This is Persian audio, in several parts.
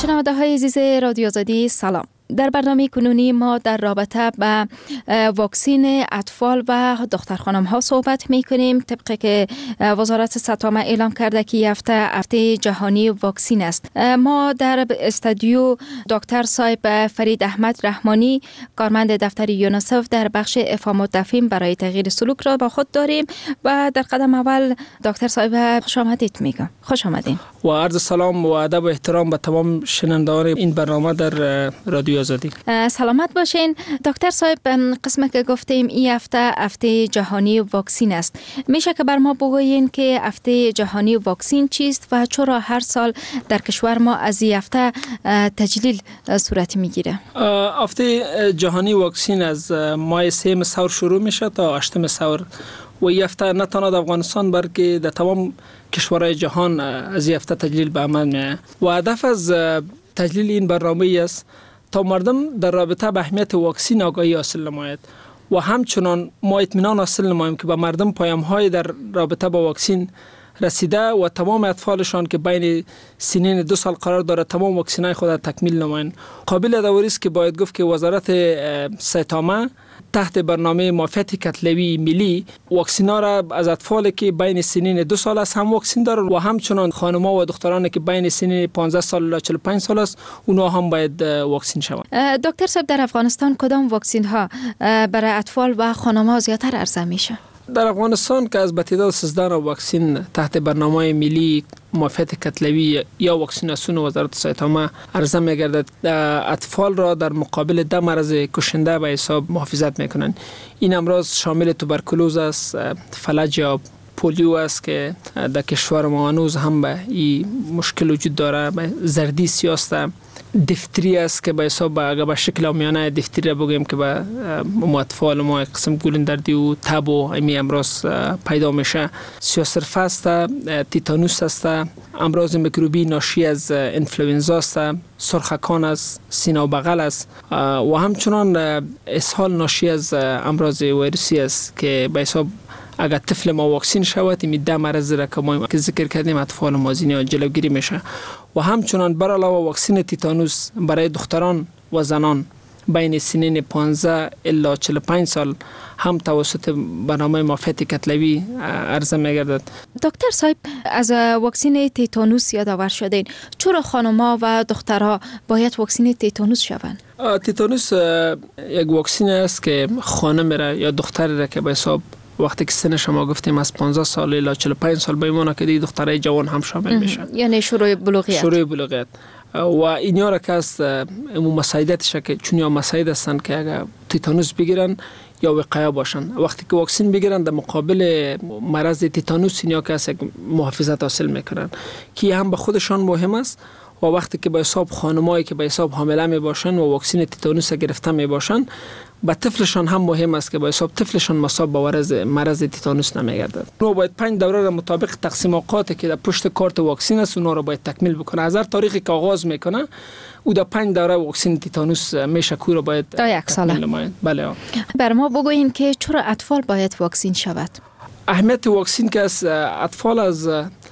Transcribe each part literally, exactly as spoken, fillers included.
شنونده های عزیز رادیو آزادی سلام. در برنامه کنونی ما در رابطه با واکسین اطفال و دختر خانم ها صحبت می کنیم. طبق که وزارت سلامت اعلام کرده که هفته هفته جهانی واکسین است. ما در استودیو دکتر صاحب فرید احمد رحمانی کارمند دفتر یونیسف در بخش افهام و تفهیم برای تغییر سلوک را با خود داریم و در قدم اول دکتر صاحب خوش آمدید میگم. خوش آمدین. و عرض سلام و ادب و احترام به تمام شنوندگان این برنامه در رادیو آزادی. سلامت باشین. دکتر صاحب، قسمت که گفتیم این هفته هفته جهانی واکسین است. میشه که بر ما بگویین که هفته جهانی واکسین چیست و چرا هر سال در کشور ما از این هفته تجلیل صورت میگیره؟ هفته جهانی واکسین از ماه سوم سور شروع میشه تا هشتم سور و این هفته نه تنها در افغانستان بلکه در تمام کشورهای جهان از این هفته تجلیل به عمل میآید و هدف از تجلیل این برنامه است تا مردم در رابطه به اهمیت واکسین آگاهی حاصل نماید و همچنان ما اطمینان حاصل نماییم که به مردم پیام‌های در رابطه با واکسین رسیده و تمام اطفالشان که بین سنین دو سال قرار داره تمام واکسینای خود را تکمیل نمایند. قابل داوری است که باید گفت که وزارت سلامت تحت برنامه معافیت کتلوی ملی واکسینا را از اطفالی که بین سنین دو سال است هم واکسین دارند و همچنان خانم‌ها و دخترانی که بین سنین پانزده سال تا چهل و پنج سال است اونها هم باید واکسین شوند. دکتر صاحب، در افغانستان کدام واکسین ها برای اطفال و خانم‌ها زیاتر عرضه میشه؟ در افغانستان که از تعداد سیزده واکسین تحت برنامه ملی معافیت کتلوی یا واکسیناسیون وزارت سلامت عرضه می‌گردد، اطفال را در مقابل ده مرض کشنده به حساب محافظت می‌کنند. این امراض شامل توبرکولوز است، فلج یا پولیو است که در کشور ما هنوز هم به این مشکل وجود داره، زردی سیاست، دیفتری است که به حساب اگر به شکل عامیانه دیفتری را بگوییم که به اطفال ما قسم گولندردی و تب و امی امراض پیدا میشه، سیاسرفه است، تیتانوس است، امراض میکروبی ناشی از انفلوئنزا است، سرخکان است، سینه و بغل است و همچنان اسهال ناشی از امراض ویروسی است که به حساب اگر طفل ما واکسین شود این ده مرض را که ما که ذکر کردیم اطفال مازینی جلوگیری میشه و همچنان بر علاوه واکسین تیتانوس برای دختران و زنان بین سنین پانزده الی چهل و پنج سال هم توسط برنامه معافیت کتلوی عرضه می‌گردد. دکتر صاحب، از واکسین تیتانوس یادآور شدین. چرا خانم‌ها و دخترها باید واکسین تیتانوس شوند؟ تیتانوس یک واکسین است که خانم را یا دختر را که به حساب وقتی که سنش ما گفتیم از پانزده سال الی چهل و پنج سال بایمانه که دی دخترای جوان هم شامل میشه، یعنی شروع بلوغیت شروع بلوغیت و اینیا را که است مساعدتش که چون یا مساعد هستند که اگر تیتانوس بگیرن یا وقایه باشن، وقتی که واکسین بگیرن در مقابل مرض تیتانوس اینیا که است محافظت حاصل میکنن که هم به خودشان مهم است و وقتی که به حساب خانمایی که به حساب حامله می باشن و واکسین تیتانوس گرفته می باشن به طفلشان هم مهم است که به حساب طفلشان مصاب به مرض مرض تیتانوس نمیگردد. او باید پنج دوره را مطابق تقسیم اوقاتی که در پشت کارت واکسین است اونها را باید تکمیل بکنه. از هر تاریخی که آغاز میکنه او در پنج دوره واکسین تیتانوس میشه که را باید تا یک ساله. بله. بر ما بگوین که چرا اطفال باید واکسین شود؟ اهمیت واکسین که از اطفال از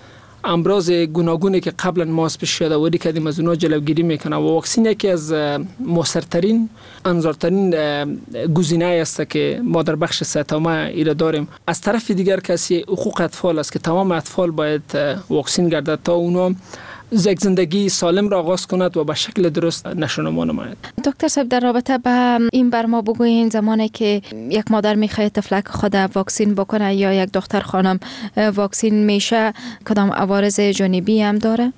امراض گوناگونی که قبلا ما اسمش یادآوری کردیم از اونها جلوگیری میکنه و واکسین یکی از موثرترین انظارترین گزینه است که ما در بخش سلامت ایره داریم. از طرف دیگر کسی حقوق اطفال است که تمام اطفال باید واکسین گردد تا اونها یک زندگی سالم را آغاز کند و به شکل درست نشونما نماید. دکتر صاحب، در رابطه با این بر ما بگویین زمانی که یک مادر میخواهد طفلک خود واکسین بکنه یا یک دختر خانم واکسین میشه کدام عوارض جانبی هم داره؟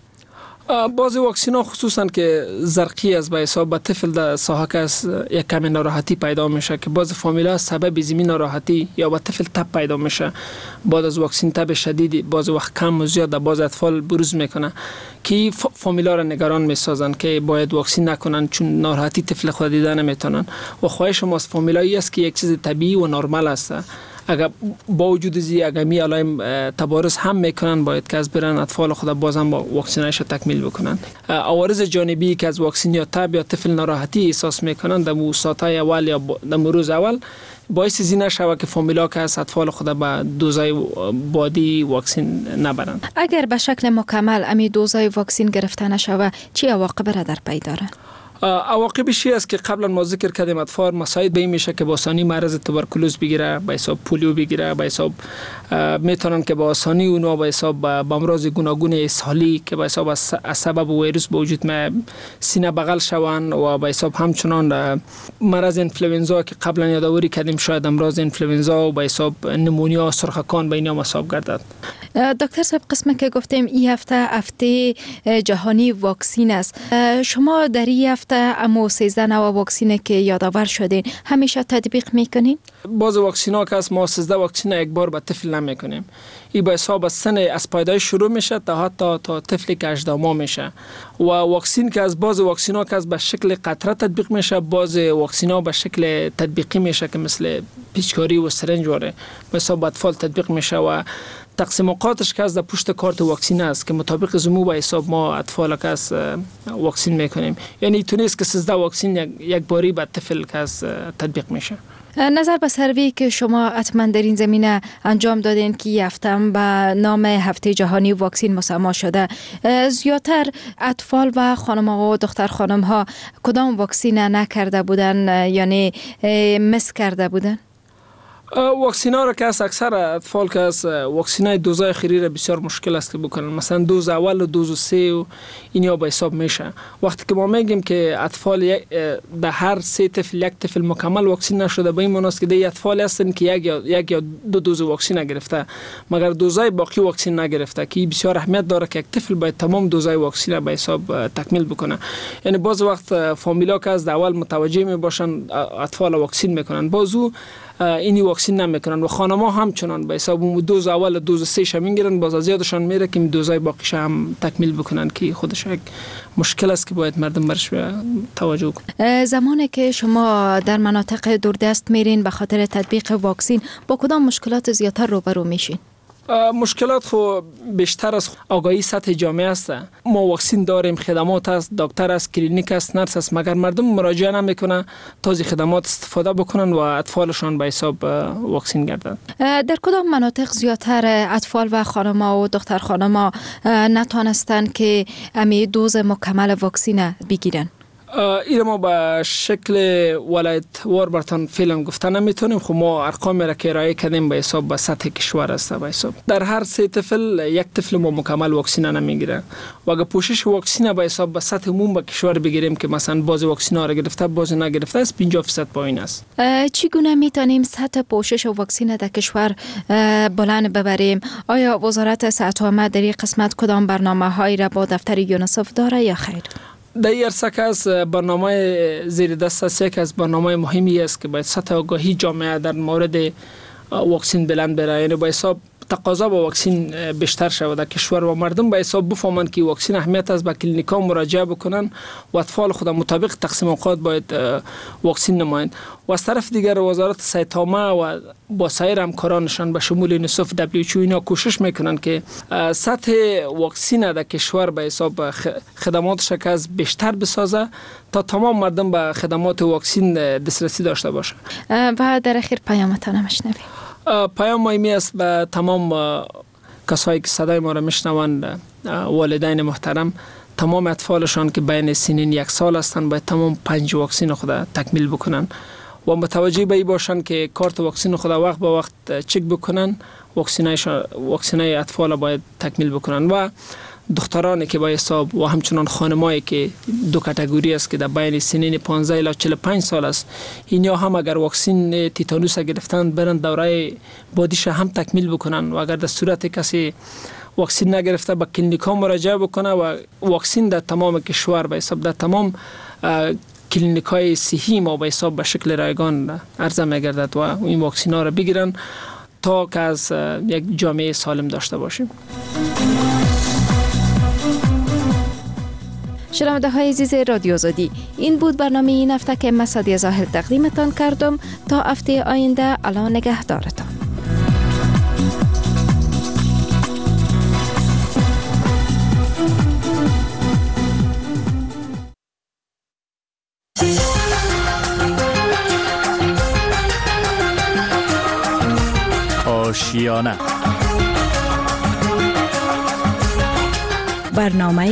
بعضی واکسین ها خصوصا که زرقی از به حساب به طفل در ساحه که از یک کمی ناراحتی پیدا میشه که بعضی فامیلا سبب زمین ناراحتی یا به طفل تب پیدا میشه بعد از واکسین تب شدید بعضی وقت کم و زیاد در بعض اطفال بروز میکنه که فامیلا را نگران میسازن که باید واکسین نکنن چون ناراحتی طفل خود دیده نمیتونن و خواهش ما از فامیلایی است که یک چیز طبیعی و نرمال است. اگر با وجود زی اگر می علائم تبارز هم میکنن باید که از برن اطفال خود بازم با واکسینایش تکمیل بکنن. عوارض جانبی که از واکسین یا تب یا طفل ناراحتی احساس میکنن در ساعت‌های اول یا در روز اول باعث زی نشود که فامیلا که از اطفال خود به دوزای بادی واکسین نبرند. اگر به شکل مکمل امی دوزای واکسین گرفته نشود چی عواقب را در پی داره؟ عواقبش است که قبلا ما ذکر کردیم اطفال مساعد به این میشه که با آسانی مرض توبرکولوز بگیره، به حساب پولیو بگیره، به حساب میتونن که با آسانی اونها به حساب با امراض گوناگون اسهالی که به حساب از سبب ویروس به وجود می سینه بغل شوند و به حساب همچنان مرض انفلوئنزا که قبلا یادآوری کردیم شاید امراض انفلوئنزا و به حساب نمونیا سرخکان به اینا مساوی گردد. دکتر صاحب قسمت که گفتیم این هفته هفته جهانی واکسین است، شما در این هفته اما سیزده نوع واکسینه که یادآور شدین همیشه تطبیق میکنین؟ باز واکسین ها که از ما سیزده واکسین یک بار به طفل نمیکنیم. این به حساب از سن از پیدایش شروع میشه تا حتی تا طفلی که هجده ماه میشه. و واکسین که از باز واکسین ها که از به شکل قطره تطبیق میشه، باز واکسین ها به شکل تطبیقی میشه که مثل پیچکاری و سرنج واره به حساب اطفال تطبیق میشه و تقسیم اوقاتش که از در پشت کارت واکسین است که مطابق زمو به حساب ما اطفال که از واکسین میکنیم. یعنی تو نیست که سیزده واکسین یک باری به طفل که از تطبیق میشه. نظر به سروی که شما حتما در این زمینه انجام دادین که یه هفته به نام هفته جهانی واکسین مسما شده، زیادتر اطفال و خانم ها و دختر خانم ها کدام واکسین نکرده بودن یعنی مس کرده بودن؟ واکسین ها را که از اکثر اطفال که از واکسین های دوزای اخیری را بسیار مشکل است که بکنن، مثلا دوز اول و دوز سه و اینیا به حساب میشه. وقتی که ما میگیم که اطفال در هر سه طفل یک طفل مکمل واکسین نشده، به این معنی است که ده اطفال هستن که یک یا یک یا دو دوز واکسین نگرفته مگر دوزای باقی واکسین نگرفته، که بسیار اهمیت داره که یک طفل باید تمام دوزای واکسین را به حساب تکمیل بکنه. یعنی باز وقت فامیلا که از اول متوجه می باشن اطفال واکسین میکنن، بازو اینی واکسین نمیکنن و خانم‌ها همچنان به حساب دوز اول و دوز سه ش میگیرن، باز زیادشان میره که دوزای باقیش هم تکمیل بکنن که خودش یک مشکل است که باید مردم برش توجه کنن. زمانی که شما در مناطق دوردست میرین به خاطر تطبیق واکسین با کدام مشکلات زیادتر روبرو میشین؟ مشکلات خو بیشتر از آگاهی سطح جامعه است. ما واکسین داریم، خدمات است، دکتر است، کلینیک است، نرس است، مگر مردم مراجعه نمیکنه تا از خدمات استفاده بکنن و اطفالشان به حساب واکسین گردن. در کدام مناطق زیادتر اطفال و خانم‌ها و دختر خانم‌ها نتونستن که امی دوز مکمل واکسین بگیرن؟ این ما به شکل ولایت وار برتان فعلا گفتن نمیتونیم. خب ما ارقام را که ارائه کردیم به حساب به سطح کشور است. به حساب در هر سه طفل یک طفل ما مکمل واکسین نمیگیره و اگر پوشش واکسین به حساب به سطح عموم به کشور بگیریم که مثلا باز واکسین ها را گرفته باز نگرفته است پنجاه درصد پایین است. چگونه میتونیم سطح پوشش واکسین در کشور بلند ببریم؟ آیا وزارت صحت عامه در این قسمت کدام برنامه‌هایی را با دفتر یونیسف داره یا خیر؟ در این عرصه که از برنامه زیر دست است یک از برنامه مهمی است که باید سطح آگاهی جامعه در مورد واکسین بلند بره. یعنی با حساب تقاضا با واکسین بیشتر شود در کشور و مردم به حساب بفهمند که واکسین اهمیت است، به کلینیک‌ها مراجعه بکنن و اطفال خود مطابق تقسیم اوقات باید واکسین نمایند. و از طرف دیگر وزارت صحت عامه و با سایر همکارانشان به شمول یونیسف، دبلیو اچ او اینا کوشش میکنن که سطح واکسین در کشور به حساب خدماتش که از بیشتر بسازه تا تمام مردم به خدمات واکسین دسترسی داشته باشه. و در اخیر پیامتان مشنویم. پیام مهمی است به تمام کسایی که صدای ما را میشنوند، والدین محترم، تمام اطفالشان که بین سنین یک سال هستند باید تمام پنج واکسین خود تکمیل بکنن و متوجه به این باشن که کارت واکسین خود وقت به وقت چک بکنن. واکسینای اطفال باید تکمیل بکنن و دخترانی که با حساب و همچنان خانمایی که دو کاتگوری است که در بین سنین پانزده الی چهل و پنج سال است، اینا هم اگر واکسین تیتانوس گرفتن برن دوره بادیش هم تکمیل بکنن و اگر در صورت کسی واکسین نگرفته به کلینیک ها مراجعه بکنه و واکسین در تمام کشور به حساب در تمام کلینیک های صحی ما به حساب به شکل رایگان عرضه میگردد و این واکسین ها را بگیرن تا که از یک جامعه سالم داشته باشیم. شنونده های عزیز رادیو آزادی، این بود برنامه این هفته که من سعدیه زاهد تقدیمتان کردم. تا هفته آینده، الله نگهدارتان. یا نه. برنامه